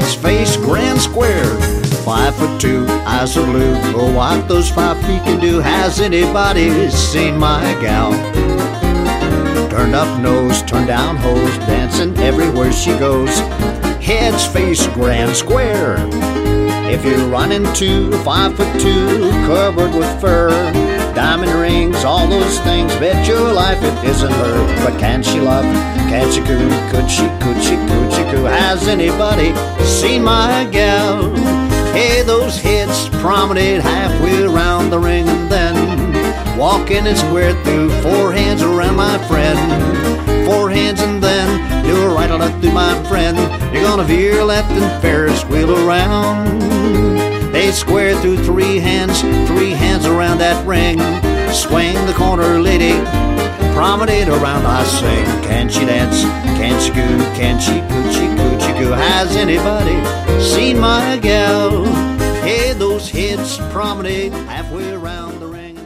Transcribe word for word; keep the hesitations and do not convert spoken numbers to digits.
head's face grand square. Five foot two, eyes are blue. Oh, what those five feet can do. Has anybody seen my gal? Turned up nose, turned down hose, dancing everywhere she goes. Head's face grand square. If you run into five foot two, covered with fur, diamond rings, all those things, bet your life it isn't her. But can she love? Can she coo? Could she? Could she? Could she coo? Has anybody seen my gal? Hey, those heads promenade halfway around the ring and then walking and square through. Four hands around my friend, four hands and then do a right or left through my friend. You're gonna veer left and Ferris wheel around. They square through three hands, three hands around that ring. Swing the corner, lady, promenade around. I sing, can she dance? Can she goo? Can she coochie coochie goo? Has anybody seen my gal? Hey, those heads promenade halfway around the ring.